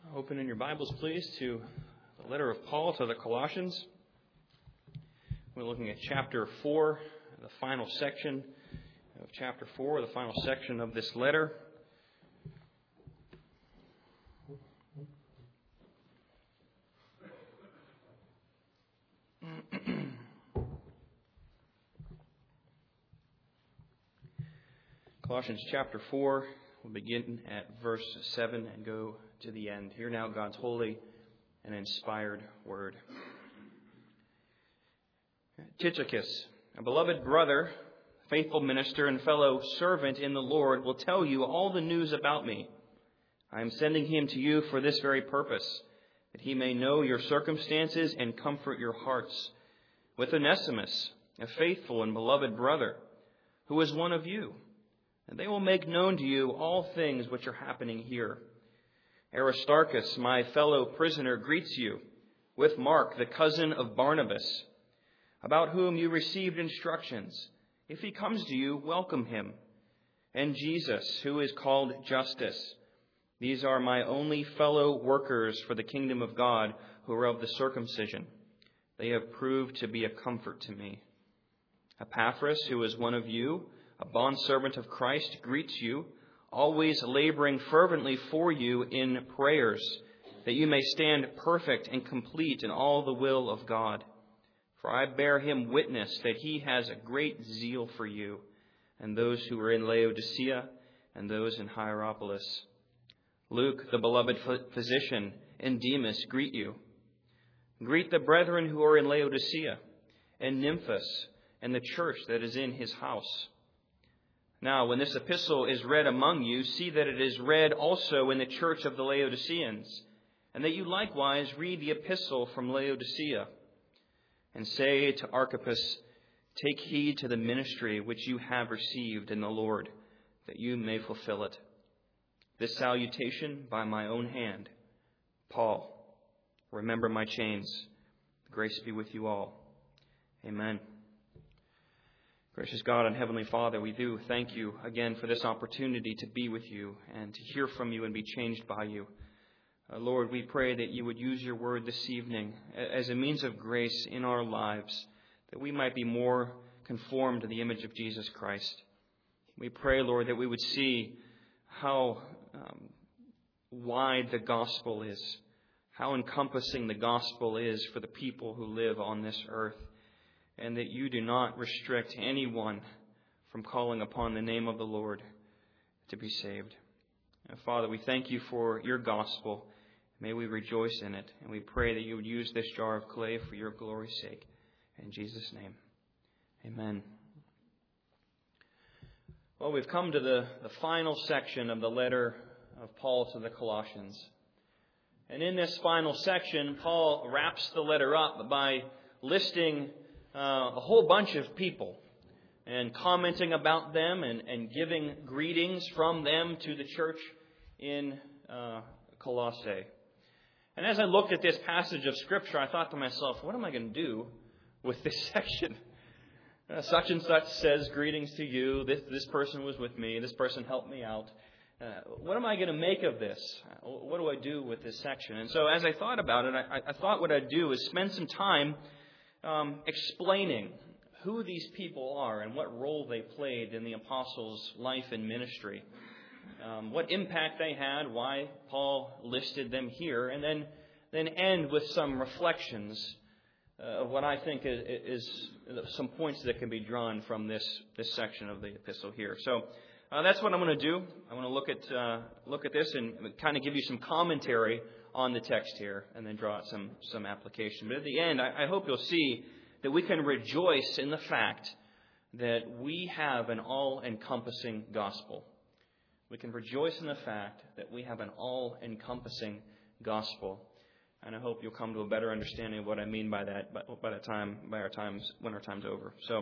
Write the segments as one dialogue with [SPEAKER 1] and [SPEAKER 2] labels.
[SPEAKER 1] Open in your Bibles, please, to the letter of Paul to the Colossians. We're looking at chapter 4, the final section of chapter 4, the final section of this letter. Colossians chapter 4, we'll begin at verse 7 and go to the end. Hear now God's holy and inspired word. Tychicus, a beloved brother, faithful minister, and fellow servant in the Lord, will tell you all the news about me. I am sending him to you for this very purpose, that he may know your circumstances and comfort your hearts. With Onesimus, a faithful and beloved brother, who is one of you, and they will make known to you all things which are happening here. Aristarchus, my fellow prisoner, greets you, with Mark, the cousin of Barnabas, about whom you received instructions. If he comes to you, welcome him. And Jesus, who is called Justus. These are my only fellow workers for the kingdom of God, who are of the circumcision. They have proved to be a comfort to me. Epaphras, who is one of you, a bondservant of Christ, greets you, always laboring fervently for you in prayers, that you may stand perfect and complete in all the will of God. For I bear him witness that he has a great zeal for you, and those who are in Laodicea, and those in Hierapolis. Luke, the beloved physician, and Demas greet you. Greet the brethren who are in Laodicea, and Nymphas, and the church that is in his house. Now, when this epistle is read among you, see that it is read also in the church of the Laodiceans, and that you likewise read the epistle from Laodicea. And say to Archippus, take heed to the ministry which you have received in the Lord, that you may fulfill it. This salutation by my own hand. Paul, remember my chains. Grace be with you all. Amen. Gracious God and Heavenly Father, we do thank you again for this opportunity to be with you and to hear from you and be changed by you. Lord, we pray that you would use your word this evening as a means of grace in our lives, that we might be more conformed to the image of Jesus Christ. We pray, Lord, that we would see how wide the gospel is, how encompassing the gospel is for the people who live on this earth, and that you do not restrict anyone from calling upon the name of the Lord to be saved. Father, we thank you for your gospel. May we rejoice in it, and we pray that you would use this jar of clay for your glory's sake. In Jesus' name, amen. Well, we've come to the final section of the letter of Paul to the Colossians. And in this final section, Paul wraps the letter up by listing a whole bunch of people and commenting about them and giving greetings from them to the church in Colossae. And as I looked at this passage of Scripture, I thought to myself, what am I going to do with this section? Such and such says greetings to you. This person was with me. This person helped me out. What am I going to make of this? What do I do with this section? And so as I thought about it, I thought what I'd do is spend some time explaining who these people are and what role they played in the apostles' life and ministry, what impact they had, why Paul listed them here, and then end with some reflections of what I think is some points that can be drawn from this section of the epistle here. So that's what I'm going to do. I want to look at this and kind of give you some commentary on the text here, and then draw out some application. But at the end, I hope you'll see that we can rejoice in the fact that we have an all-encompassing gospel. We can rejoice in the fact that we have an all-encompassing gospel. And I hope you'll come to a better understanding of what I mean by that when our time's over. So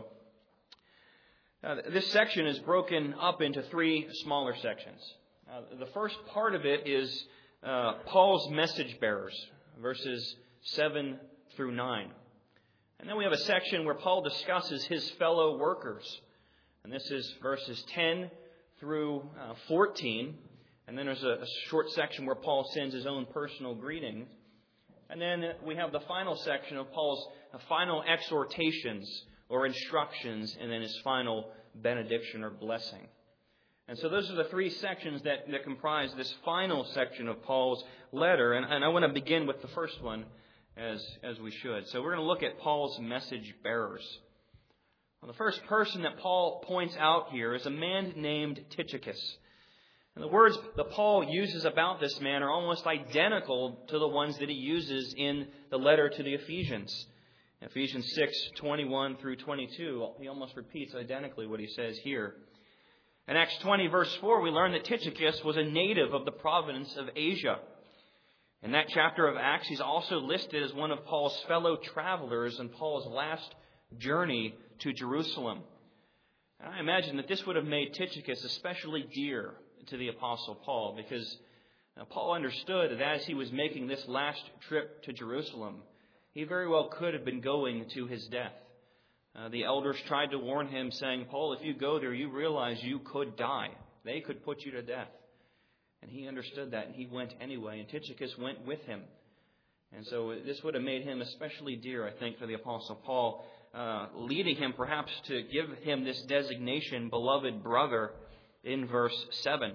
[SPEAKER 1] this section is broken up into three smaller sections. The first part of it is Paul's message bearers, verses 7 through 9. And then we have a section where Paul discusses his fellow workers. And this is verses 10 through 14. And then there's a short section where Paul sends his own personal greeting. And then we have the final section of Paul's final exhortations or instructions, and then his final benediction or blessing. And so those are the three sections that comprise this final section of Paul's letter. And I want to begin with the first one, as we should. So we're going to look at Paul's message bearers. Well, the first person that Paul points out here is a man named Tychicus. And the words that Paul uses about this man are almost identical to the ones that he uses in the letter to the Ephesians. Ephesians 6:21 through 22, he almost repeats identically what he says here. In Acts 20, verse 4, we learn that Tychicus was a native of the province of Asia. In that chapter of Acts, he's also listed as one of Paul's fellow travelers in Paul's last journey to Jerusalem. And I imagine that this would have made Tychicus especially dear to the Apostle Paul, because Paul understood that as he was making this last trip to Jerusalem, he very well could have been going to his death. The elders tried to warn him, saying, Paul, if you go there, you realize you could die. They could put you to death. And he understood that, and he went anyway, and Tychicus went with him. And so this would have made him especially dear, I think, to the Apostle Paul, leading him perhaps to give him this designation, beloved brother, in verse 7.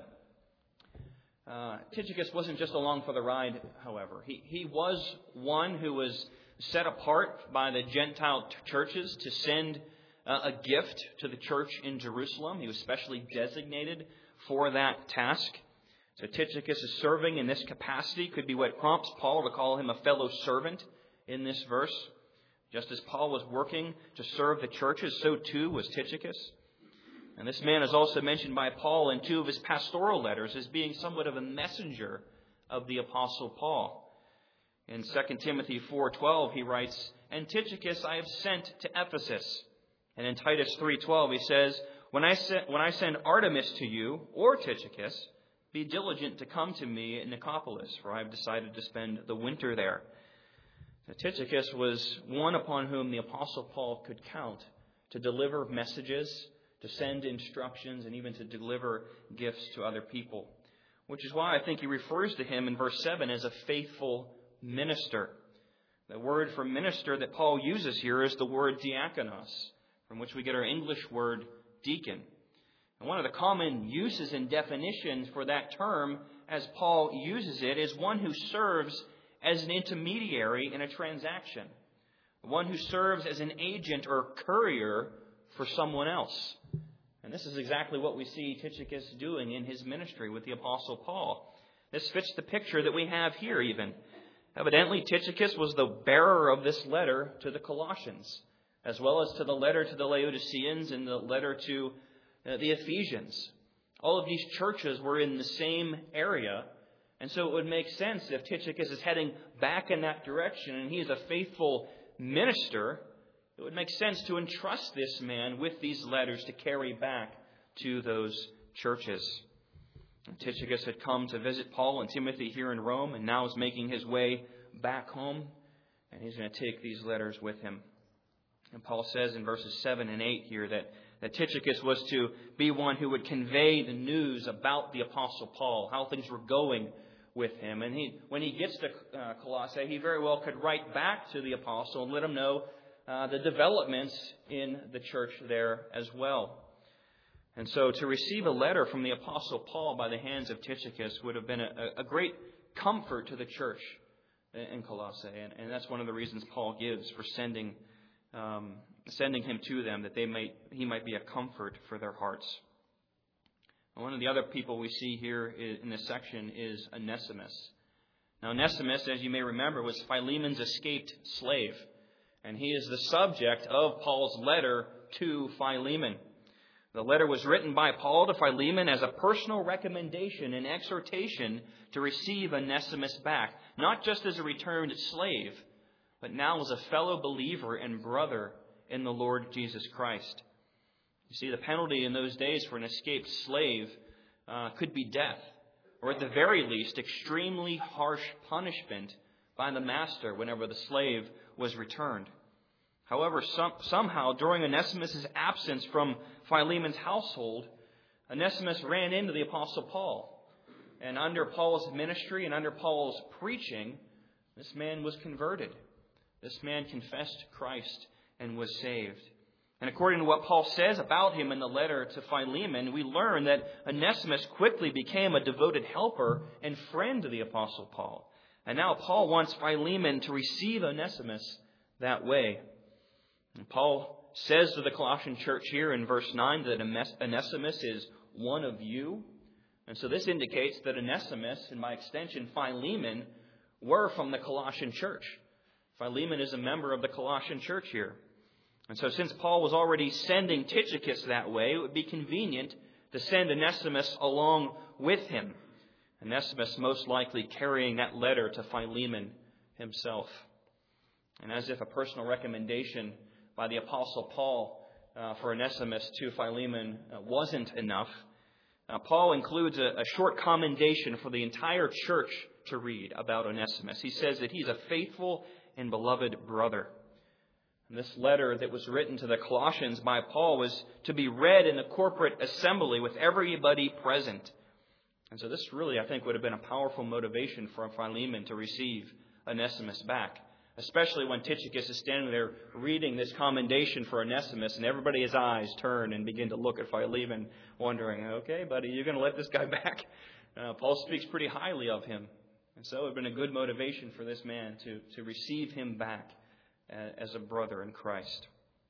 [SPEAKER 1] Tychicus wasn't just along for the ride, however. He was one who was set apart by the Gentile churches to send a gift to the church in Jerusalem. He was specially designated for that task. So Tychicus is serving in this capacity. Could be what prompts Paul to call him a fellow servant in this verse. Just as Paul was working to serve the churches, so too was Tychicus. And this man is also mentioned by Paul in two of his pastoral letters as being somewhat of a messenger of the Apostle Paul. In 2 Timothy 4:12, he writes, And Tychicus I have sent to Ephesus. And in Titus 3:12, he says, When I send Artemas to you, or Tychicus, be diligent to come to me in Nicopolis, for I have decided to spend the winter there. So Tychicus was one upon whom the Apostle Paul could count to deliver messages, to send instructions, and even to deliver gifts to other people. Which is why I think he refers to him in verse 7 as a faithful minister. The word for minister that Paul uses here is the word diakonos, from which we get our English word deacon. And one of the common uses and definitions for that term, as Paul uses it, is one who serves as an intermediary in a transaction. One who serves as an agent or courier for someone else. And this is exactly what we see Tychicus doing in his ministry with the Apostle Paul. This fits the picture that we have here even. Evidently, Tychicus was the bearer of this letter to the Colossians, as well as to the letter to the Laodiceans and the letter to the Ephesians. All of these churches were in the same area, and so it would make sense if Tychicus is heading back in that direction and he is a faithful minister, it would make sense to entrust this man with these letters to carry back to those churches. Tychicus had come to visit Paul and Timothy here in Rome and now is making his way back home, and he's going to take these letters with him. And Paul says in verses 7 and 8 here that Tychicus was to be one who would convey the news about the Apostle Paul, how things were going with him. And when he gets to Colossae, he very well could write back to the apostle and let him know the developments in the church there as well. And so to receive a letter from the Apostle Paul by the hands of Tychicus would have been a great comfort to the church in Colossae. And that's one of the reasons Paul gives for sending him to them, that he might be a comfort for their hearts. And one of the other people we see here in this section is Onesimus. Now Onesimus, as you may remember, was Philemon's escaped slave. And he is the subject of Paul's letter to Philemon. The letter was written by Paul to Philemon as a personal recommendation and exhortation to receive Onesimus back, not just as a returned slave, but now as a fellow believer and brother in the Lord Jesus Christ. You see, the penalty in those days for an escaped slave could be death, or at the very least, extremely harsh punishment by the master whenever the slave was returned. However, somehow during Onesimus' absence from Philemon's household, Onesimus ran into the Apostle Paul. And under Paul's ministry and under Paul's preaching, this man was converted. This man confessed Christ and was saved. And according to what Paul says about him in the letter to Philemon, we learn that Onesimus quickly became a devoted helper and friend to the Apostle Paul. And now Paul wants Philemon to receive Onesimus that way. And Paul says to the Colossian church here in verse 9 that Onesimus is one of you. And so this indicates that Onesimus, and by extension Philemon, were from the Colossian church. Philemon is a member of the Colossian church here. And so since Paul was already sending Tychicus that way, it would be convenient to send Onesimus along with him. Onesimus most likely carrying that letter to Philemon himself. And as if a personal recommendation by the Apostle Paul for Onesimus to Philemon wasn't enough, Paul includes a short commendation for the entire church to read about Onesimus. He says that he's a faithful and beloved brother. And this letter that was written to the Colossians by Paul was to be read in the corporate assembly with everybody present. And so this really, I think, would have been a powerful motivation for Philemon to receive Onesimus back, especially when Tychicus is standing there reading this commendation for Onesimus, and everybody's eyes turn and begin to look at Philemon, wondering, okay, buddy, you going to let this guy back? Paul speaks pretty highly of him. And so it would have been a good motivation for this man to receive him back as a brother in Christ.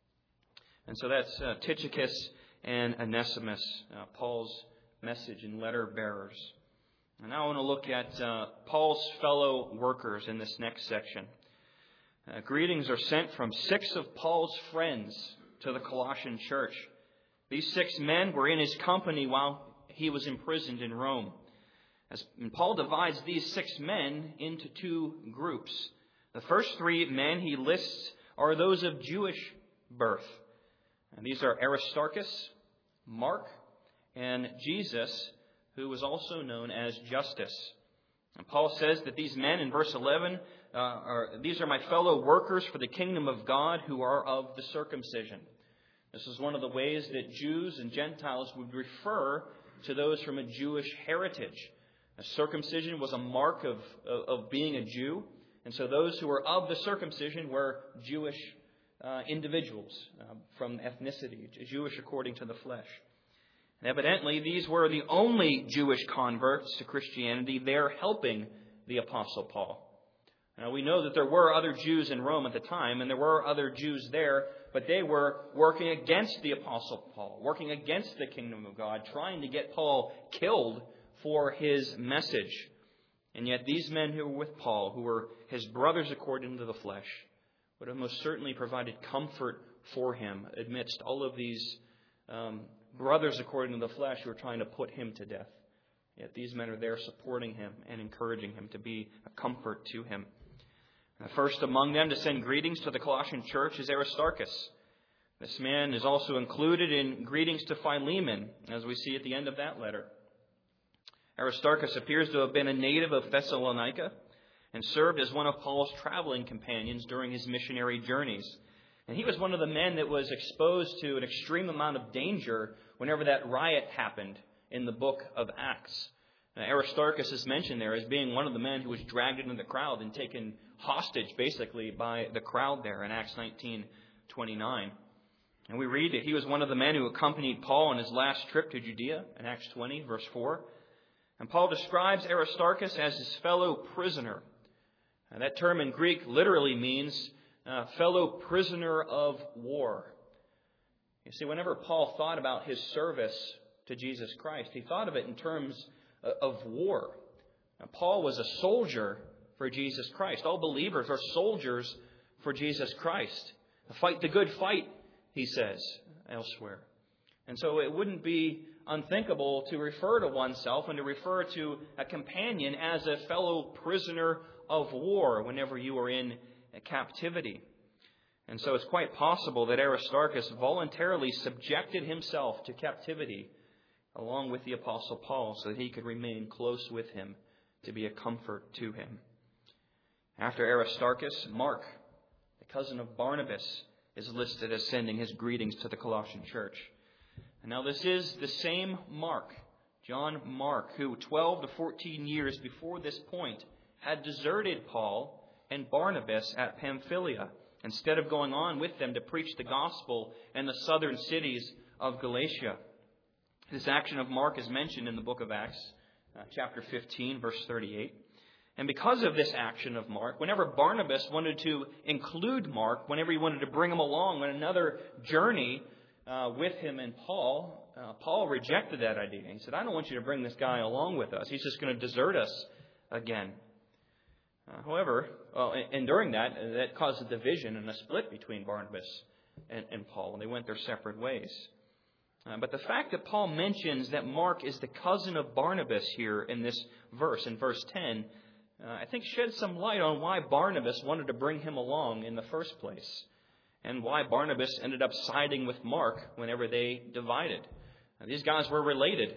[SPEAKER 1] And so that's Tychicus and Onesimus, Paul's message and letter bearers. And now I want to look at Paul's fellow workers in this next section. Greetings are sent from 6 of Paul's friends to the Colossian church. These 6 men were in his company while he was imprisoned in Rome. And Paul divides these 6 men into 2 groups. The first 3 men he lists are those of Jewish birth. And these are Aristarchus, Mark, and Jesus, who was also known as Justus. And Paul says that these men in verse 11, these are my fellow workers for the kingdom of God who are of the circumcision. This is one of the ways that Jews and Gentiles would refer to those from a Jewish heritage. Circumcision was a mark of being a Jew. And so those who were of the circumcision were Jewish individuals from ethnicity, Jewish according to the flesh. And evidently, these were the only Jewish converts to Christianity there helping the Apostle Paul. Now, we know that there were other Jews in Rome at the time, and there were other Jews there, but they were working against the Apostle Paul, working against the kingdom of God, trying to get Paul killed for his message. And yet these men who were with Paul, who were his brothers according to the flesh, would have most certainly provided comfort for him amidst all of these brothers according to the flesh who were trying to put him to death. Yet these men are there supporting him and encouraging him to be a comfort to him. The first among them to send greetings to the Colossian church is Aristarchus. This man is also included in greetings to Philemon, as we see at the end of that letter. Aristarchus appears to have been a native of Thessalonica and served as one of Paul's traveling companions during his missionary journeys. And he was one of the men that was exposed to an extreme amount of danger whenever that riot happened in the book of Acts. Aristarchus is mentioned there as being one of the men who was dragged into the crowd and taken hostage, basically, by the crowd there in Acts 19:29. And we read that he was one of the men who accompanied Paul on his last trip to Judea in Acts 20, verse 4. And Paul describes Aristarchus as his fellow prisoner. And that term in Greek literally means fellow prisoner of war. You see, whenever Paul thought about his service to Jesus Christ, he thought of it in terms of war. Now, Paul was a soldier for Jesus Christ. All believers are soldiers for Jesus Christ. Fight the good fight, he says elsewhere. And so it wouldn't be unthinkable to refer to oneself and to refer to a companion as a fellow prisoner of war whenever you are in captivity. And so it's quite possible that Aristarchus voluntarily subjected himself to captivity along with the Apostle Paul so that he could remain close with him to be a comfort to him. After Aristarchus, Mark, the cousin of Barnabas, is listed as sending his greetings to the Colossian church. And now this is the same Mark, John Mark, who 12 to 14 years before this point had deserted Paul and Barnabas at Pamphylia instead of going on with them to preach the gospel in the southern cities of Galatia. This action of Mark is mentioned in the book of Acts, chapter 15, verse 38. And because of this action of Mark, whenever Barnabas wanted to include Mark, whenever he wanted to bring him along on another journey with him and Paul, Paul rejected that idea. He said, I don't want you to bring this guy along with us. He's just going to desert us again. However, and during that caused a division and a split between Barnabas and Paul, and they went their separate ways. But the fact that Paul mentions that Mark is the cousin of Barnabas here in this verse, in verse 10, I think sheds some light on why Barnabas wanted to bring him along in the first place, and why Barnabas ended up siding with Mark whenever they divided. These guys were related.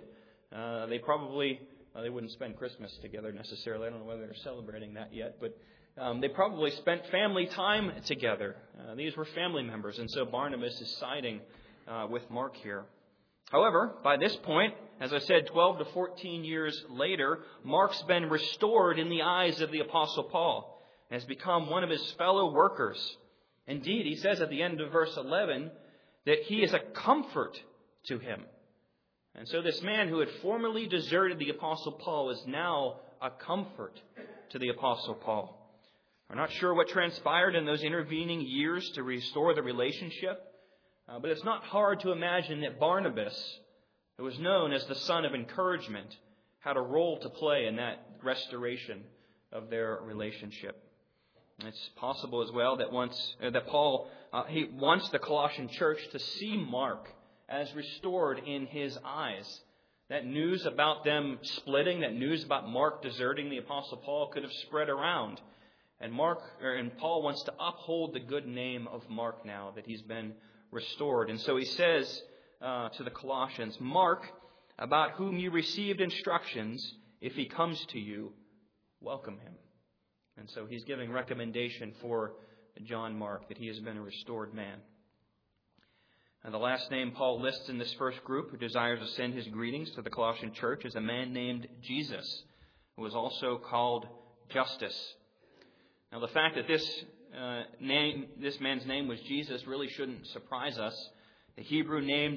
[SPEAKER 1] They wouldn't spend Christmas together necessarily. I don't know whether they're celebrating that yet, but they probably spent family time together. These were family members, and so Barnabas is siding with Mark here. However, by this point, as I said, 12 to 14 years later, Mark's been restored in the eyes of the Apostle Paul and has become one of his fellow workers. Indeed, he says at the end of verse 11 that he is a comfort to him. And so this man who had formerly deserted the Apostle Paul is now a comfort to the Apostle Paul. We're not sure what transpired in those intervening years to restore the relationship, but it's not hard to imagine that Barnabas, who was known as the son of encouragement, had a role to play in that restoration of their relationship. It's possible as well that Paul he wants the Colossian church to see Mark as restored in his eyes. That news about them splitting, that news about Mark deserting the Apostle Paul could have spread around. And Paul wants to uphold the good name of Mark now that he's been restored. And so he says to the Colossians, Mark, about whom you received instructions, if he comes to you, welcome him. And so he's giving recommendation for John Mark that he has been a restored man. And the last name Paul lists in this first group who desires to send his greetings to the Colossian church is a man named Jesus, who was also called Justus. Now the fact that this man's name was Jesus really shouldn't surprise us. The Hebrew name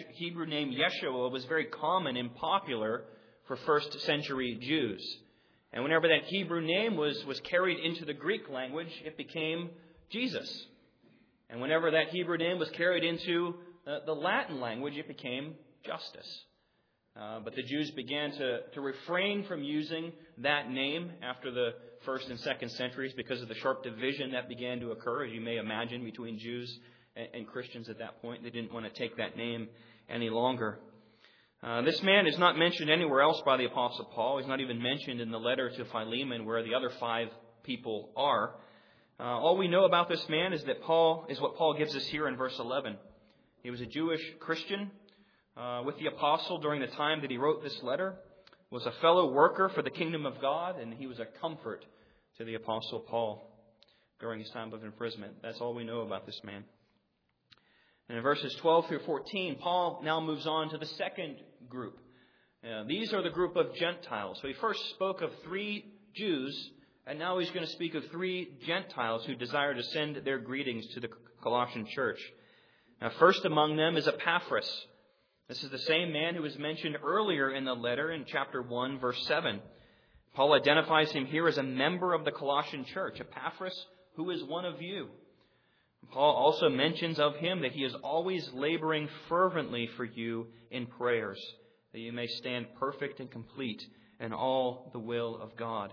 [SPEAKER 1] Yeshua was very common and popular for first century Jews. And whenever that Hebrew name was carried into the Greek language, it became Jesus. And whenever that Hebrew name was carried into the Latin language, it became Justus. But the Jews began to refrain from using that name after the first and second centuries because of the sharp division that began to occur, as you may imagine, between Jews and Christians at that point. They didn't want to take that name any longer. This man is not mentioned anywhere else by the Apostle Paul. He's not even mentioned in the letter to Philemon where the other 5 people are. All we know about this man is what Paul gives us here in verse 11. He was a Jewish Christian with the apostle during the time that he wrote this letter, was a fellow worker for the kingdom of God, and he was a comfort to the apostle Paul during his time of imprisonment. That's all we know about this man. And in verses 12 through 14, Paul now moves on to the second group. These are the group of Gentiles. So he first spoke of 3 Jews, and now he's going to speak of 3 Gentiles who desire to send their greetings to the Colossian church. Now, first among them is Epaphras. This is the same man who was mentioned earlier in the letter in chapter 1, verse 7. Paul identifies him here as a member of the Colossian church, Epaphras, who is one of you. Paul also mentions of him that he is always laboring fervently for you in prayers, that you may stand perfect and complete in all the will of God.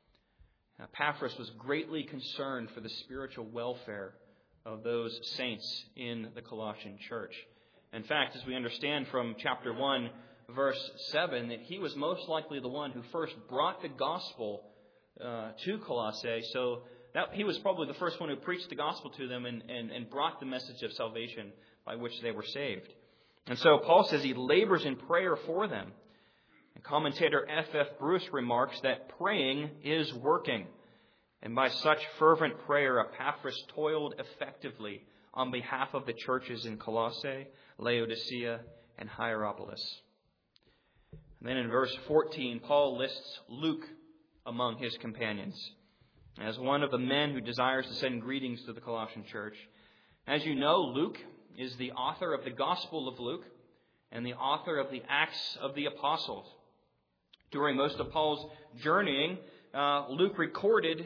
[SPEAKER 1] Epaphras was greatly concerned for the spiritual welfare of those saints in the Colossian church. In fact, as we understand from chapter 1, verse 7, that he was most likely the one who first brought the gospel to Colossae, so that he was probably the first one who preached the gospel to them and brought the message of salvation by which they were saved. And so Paul says he labors in prayer for them. And commentator F.F. Bruce remarks that praying is working. And by such fervent prayer, Epaphras toiled effectively on behalf of the churches in Colossae, Laodicea, and Hierapolis. And then in verse 14, Paul lists Luke among his companions as one of the men who desires to send greetings to the Colossian church. As you know, Luke is the author of the Gospel of Luke and the author of the Acts of the Apostles. During most of Paul's journeying, Luke recorded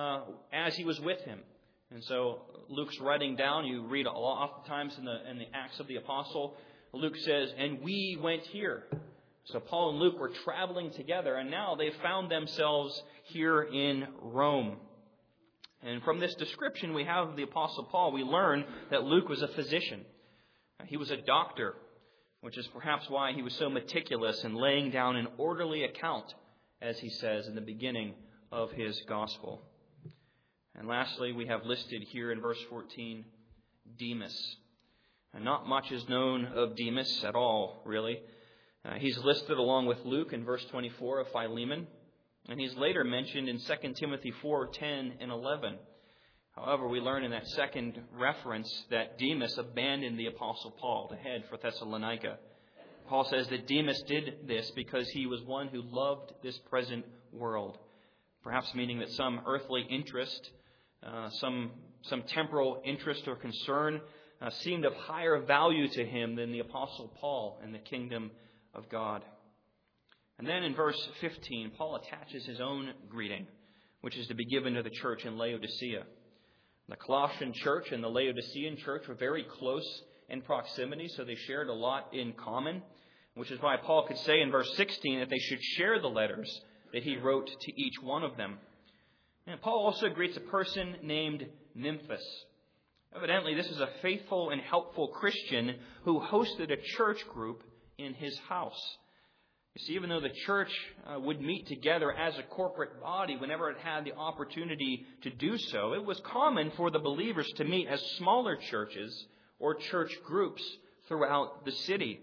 [SPEAKER 1] as he was with him. And so Luke's writing down, you read oftentimes in the Acts of the Apostle, Luke says, "And we went here." So Paul and Luke were traveling together, and now they found themselves here in Rome. And from this description we have of the Apostle Paul, we learn that Luke was a physician. He was a doctor, which is perhaps why he was so meticulous in laying down an orderly account, as he says in the beginning of his gospel. And lastly, we have listed here in verse 14, Demas. And not much is known of Demas at all, really. He's listed along with Luke in verse 24 of Philemon, and he's later mentioned in 2 Timothy 4:10 and 11. However, we learn in that second reference that Demas abandoned the Apostle Paul to head for Thessalonica. Paul says that Demas did this because he was one who loved this present world, perhaps meaning that some earthly interest, some temporal interest or concern seemed of higher value to him than the Apostle Paul and the kingdom of God. And then in verse 15, Paul attaches his own greeting, which is to be given to the church in Laodicea. The Colossian church and the Laodicean church were very close in proximity, so they shared a lot in common, which is why Paul could say in verse 16 that they should share the letters that he wrote to each one of them. And Paul also greets a person named Nymphas. Evidently, this is a faithful and helpful Christian who hosted a church group in his house. You see, even though the church would meet together as a corporate body whenever it had the opportunity to do so, it was common for the believers to meet as smaller churches or church groups throughout the city.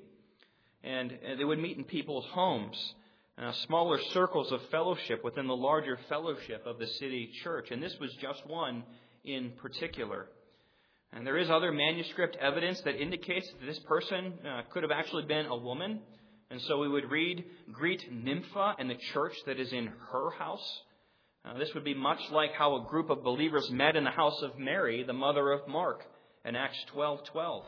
[SPEAKER 1] And they would meet in people's homes, smaller circles of fellowship within the larger fellowship of the city church. And this was just one in particular. And there is other manuscript evidence that indicates that this person could have actually been a woman. And so we would read, "Greet Nympha and the church that is in her house." This would be much like how a group of believers met in the house of Mary, the mother of Mark, in Acts 12:12.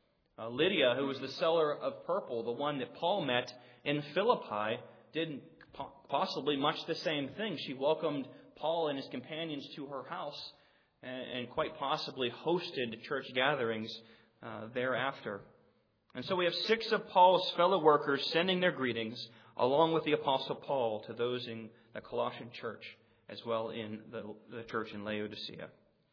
[SPEAKER 1] Lydia, who was the seller of purple, the one that Paul met in Philippi, did possibly much the same thing. She welcomed Paul and his companions to her house and quite possibly hosted church gatherings thereafter. And so we have 6 of Paul's fellow workers sending their greetings along with the Apostle Paul to those in the Colossian church as well in the church in Laodicea.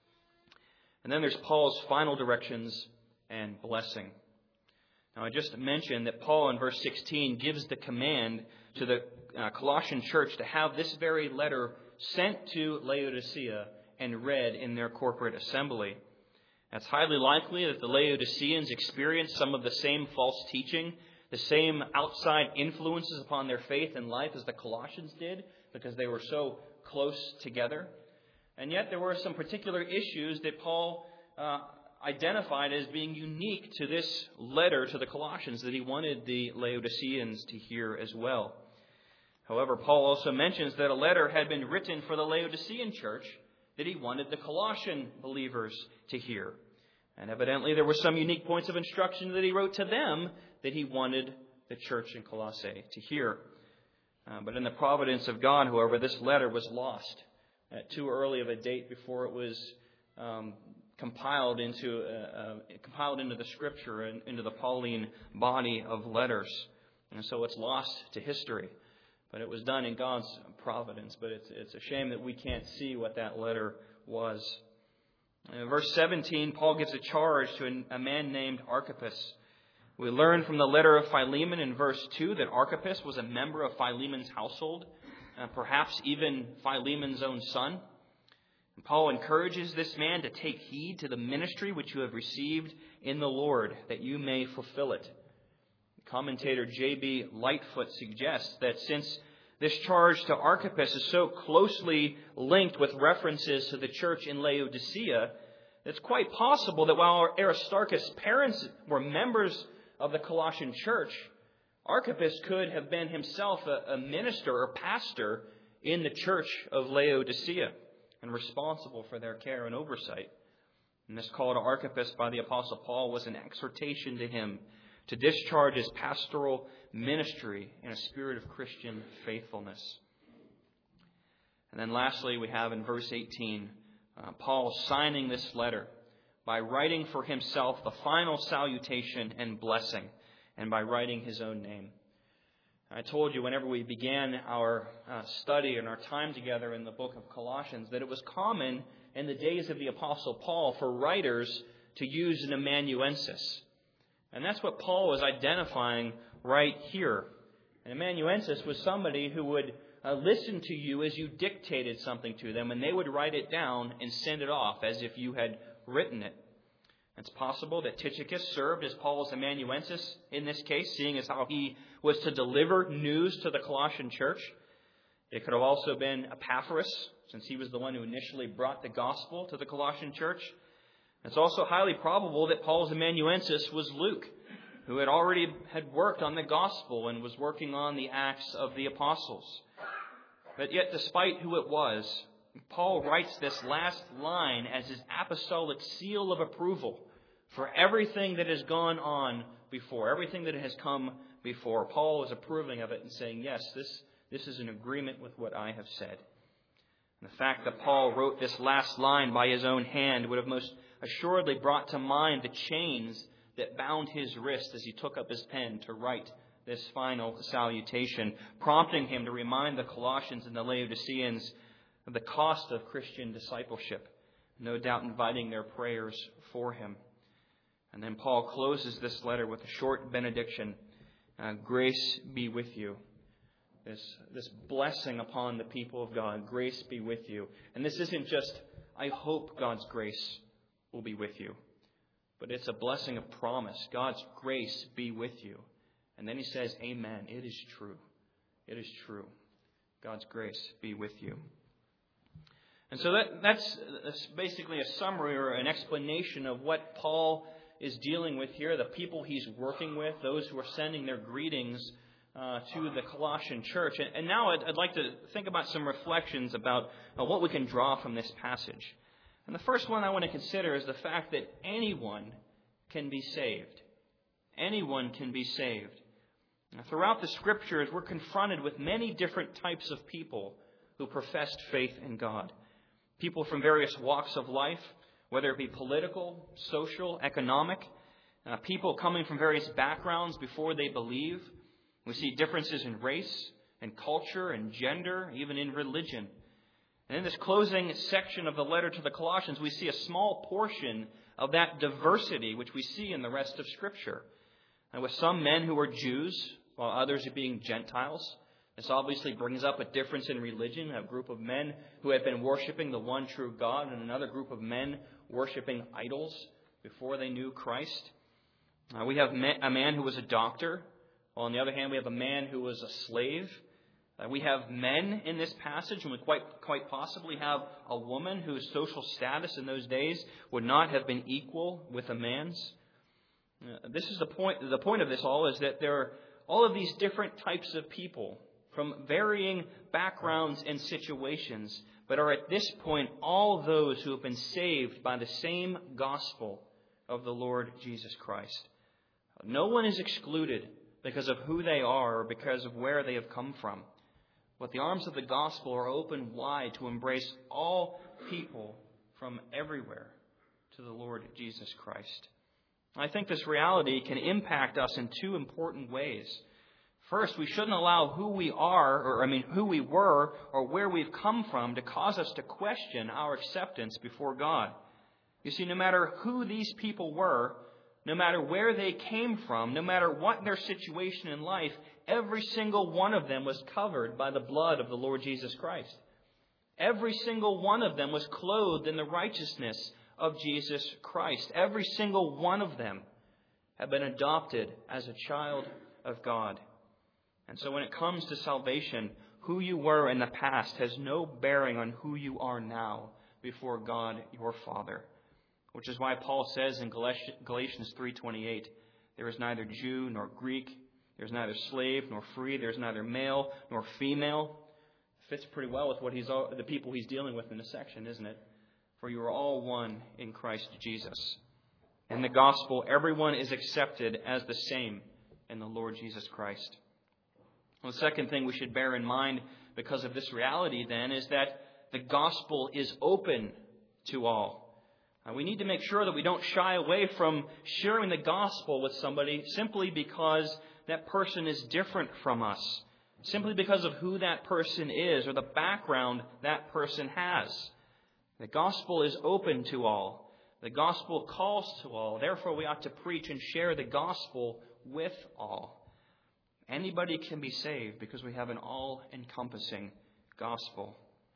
[SPEAKER 1] And then there's Paul's final directions and blessing. Now I just mentioned that Paul in verse 16 gives the command to the Colossian church to have this very letter sent to Laodicea and read in their corporate assembly. It's highly likely that the Laodiceans experienced some of the same false teaching, the same outside influences upon their faith and life as the Colossians did, because they were so close together. And yet there were some particular issues that Paul identified as being unique to this letter to the Colossians that he wanted the Laodiceans to hear as well. However, Paul also mentions that a letter had been written for the Laodicean church that he wanted the Colossian believers to hear. And evidently there were some unique points of instruction that he wrote to them that he wanted the church in Colossae to hear. But in the providence of God, however, this letter was lost at too early of a date before it was compiled into the Scripture and into the Pauline body of letters. And so it's lost to history. But it was done in God's providence. But it's a shame that we can't see what that letter was. In verse 17, Paul gives a charge to a man named Archippus. We learn from the letter of Philemon in verse 2 that Archippus was a member of Philemon's household, perhaps even Philemon's own son. And Paul encourages this man to take heed to the ministry which you have received in the Lord, that you may fulfill it. Commentator J.B. Lightfoot suggests that since this charge to Archippus is so closely linked with references to the church in Laodicea, it's quite possible that while Aristarchus' parents were members of the Colossian church, Archippus could have been himself a minister or pastor in the church of Laodicea and responsible for their care and oversight. And this call to Archippus by the Apostle Paul was an exhortation to him to discharge his pastoral ministry in a spirit of Christian faithfulness. And then lastly, we have in verse 18, Paul signing this letter by writing for himself the final salutation and blessing, and by writing his own name. I told you whenever we began our study and our time together in the book of Colossians that it was common in the days of the Apostle Paul for writers to use an amanuensis. And that's what Paul was identifying right here. An amanuensis was somebody who would listen to you as you dictated something to them, and they would write it down and send it off as if you had written it. It's possible that Tychicus served as Paul's amanuensis in this case, seeing as how he was to deliver news to the Colossian church. It could have also been Epaphras, since he was the one who initially brought the gospel to the Colossian church. It's also highly probable that Paul's amanuensis was Luke, who had already worked on the gospel and was working on the Acts of the Apostles. But yet, despite who it was, Paul writes this last line as his apostolic seal of approval for everything that has gone on before, everything that has come before. Paul is approving of it and saying, yes, this is in agreement with what I have said. And the fact that Paul wrote this last line by his own hand would have most assuredly brought to mind the chains that bound his wrist as he took up his pen to write this final salutation, prompting him to remind the Colossians and the Laodiceans of the cost of Christian discipleship, no doubt inviting their prayers for him. And then Paul closes this letter with a short benediction. Grace be with you. This blessing upon the people of God. Grace be with you. And this isn't just, I hope God's grace will be with you. But it's a blessing of promise. God's grace be with you. And then he says, amen. It is true. It is true. God's grace be with you. And so that's basically a summary or an explanation of what Paul is dealing with here, the people he's working with, those who are sending their greetings to the Colossian church. And now I'd like to think about some reflections about what we can draw from this passage. And the first one I want to consider is the fact that anyone can be saved. Anyone can be saved. Now, throughout the Scriptures, we're confronted with many different types of people who professed faith in God. People from various walks of life, whether it be political, social, economic. People coming from various backgrounds before they believe. We see differences in race and culture and gender, even in religion. And in this closing section of the letter to the Colossians, we see a small portion of that diversity which we see in the rest of Scripture. And with some men who are Jews, while others are being Gentiles. This obviously brings up a difference in religion, a group of men who had been worshiping the one true God and another group of men worshiping idols before they knew Christ. We have a man who was a doctor, while on the other hand we have a man who was a slave. We have men in this passage, and we quite possibly have a woman whose social status in those days would not have been equal with a man's. This is the point. The point of this all is that there are all of these different types of people from varying backgrounds and situations, but are at this point all those who have been saved by the same gospel of the Lord Jesus Christ. No one is excluded because of who they are or because of where they have come from. But the arms of the gospel are open wide to embrace all people from everywhere to the Lord Jesus Christ. I think this reality can impact us in two important ways. First, we shouldn't allow who we were or where we've come from to cause us to question our acceptance before God. You see, no matter who these people were, no matter where they came from, no matter what their situation in life, every single one of them was covered by the blood of the Lord Jesus Christ. Every single one of them was clothed in the righteousness of Jesus Christ. Every single one of them had been adopted as a child of God. And so when it comes to salvation, who you were in the past has no bearing on who you are now before God your Father. Which is why Paul says in Galatians 3:28, there is neither Jew nor Greek, There's neither slave nor free. There's neither male nor female. Fits pretty well with what the people he's dealing with in this section, isn't it? For you are all one in Christ Jesus. In the gospel, everyone is accepted as the same in the Lord Jesus Christ. Well, the second thing we should bear in mind because of this reality, then, is that the gospel is open to all. We need to make sure that we don't shy away from sharing the gospel with somebody simply because that person is different from us, simply because of who that person is or the background that person has. The gospel is open to all. The gospel calls to all. Therefore, we ought to preach and share the gospel with all. Anybody can be saved because we have an all-encompassing gospel.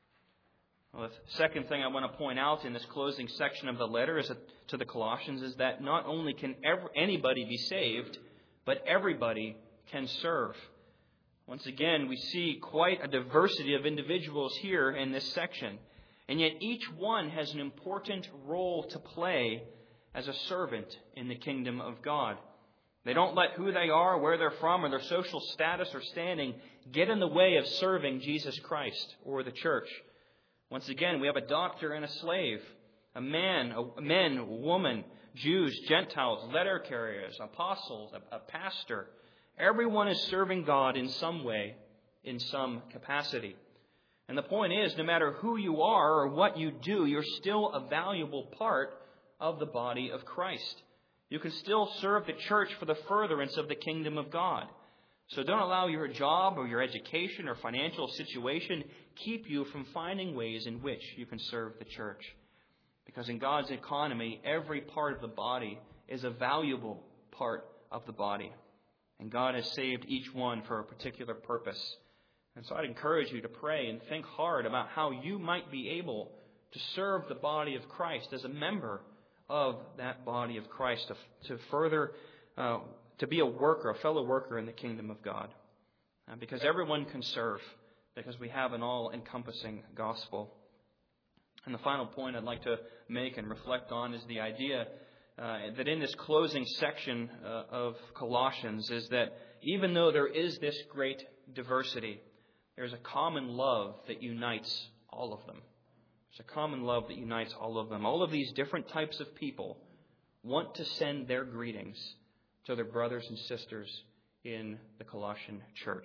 [SPEAKER 1] Well, the second thing I want to point out in this closing section of the letter to the Colossians is that not only can anybody be saved, but everybody can serve. Once again, we see quite a diversity of individuals here in this section. And yet each one has an important role to play as a servant in the kingdom of God. They don't let who they are, where they're from, or their social status or standing get in the way of serving Jesus Christ or the church. Once again, we have a doctor and a slave, a man, a woman, Jews, Gentiles, letter carriers, apostles, a pastor. Everyone is serving God in some way, in some capacity. And the point is, no matter who you are or what you do, you're still a valuable part of the body of Christ. You can still serve the church for the furtherance of the kingdom of God. So don't allow your job or your education or financial situation keep you from finding ways in which you can serve the church. Because in God's economy, every part of the body is a valuable part of the body. And God has saved each one for a particular purpose. And so I'd encourage you to pray and think hard about how you might be able to serve the body of Christ as a member of that body of Christ, to further, to be a worker, a fellow worker in the kingdom of God. Because everyone can serve, because we have an all-encompassing gospel. And the final point I'd like to make and reflect on is the idea that in this closing section of Colossians is that even though there is this great diversity, there's a common love that unites all of them. There's a common love that unites all of them. All of these different types of people want to send their greetings to their brothers and sisters in the Colossian church.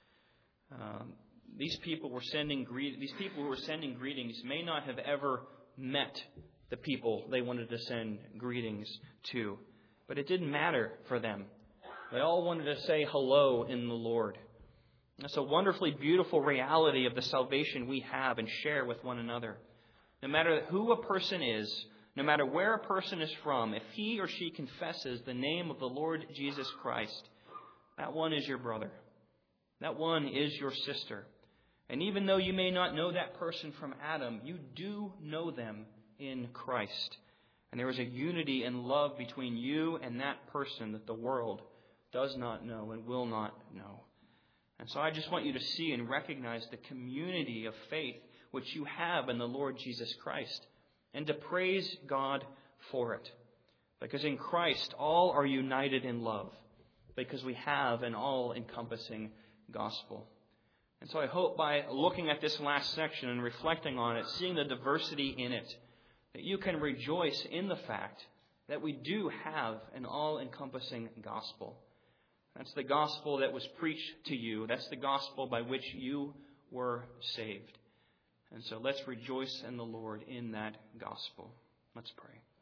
[SPEAKER 1] These people who were sending greetings may not have ever met the people they wanted to send greetings to, but it didn't matter for them. They all wanted to say hello in the Lord. That's a wonderfully beautiful reality of the salvation we have and share with one another. No matter who a person is, no matter where a person is from, if he or she confesses the name of the Lord Jesus Christ, that one is your brother. That one is your sister. And even though you may not know that person from Adam, you do know them in Christ. And there is a unity and love between you and that person that the world does not know and will not know. And so I just want you to see and recognize the community of faith which you have in the Lord Jesus Christ, and to praise God for it. Because in Christ, all are united in love, because we have an all-encompassing gospel. And so I hope by looking at this last section and reflecting on it, seeing the diversity in it, that you can rejoice in the fact that we do have an all-encompassing gospel. That's the gospel that was preached to you. That's the gospel by which you were saved. And so let's rejoice in the Lord in that gospel. Let's pray.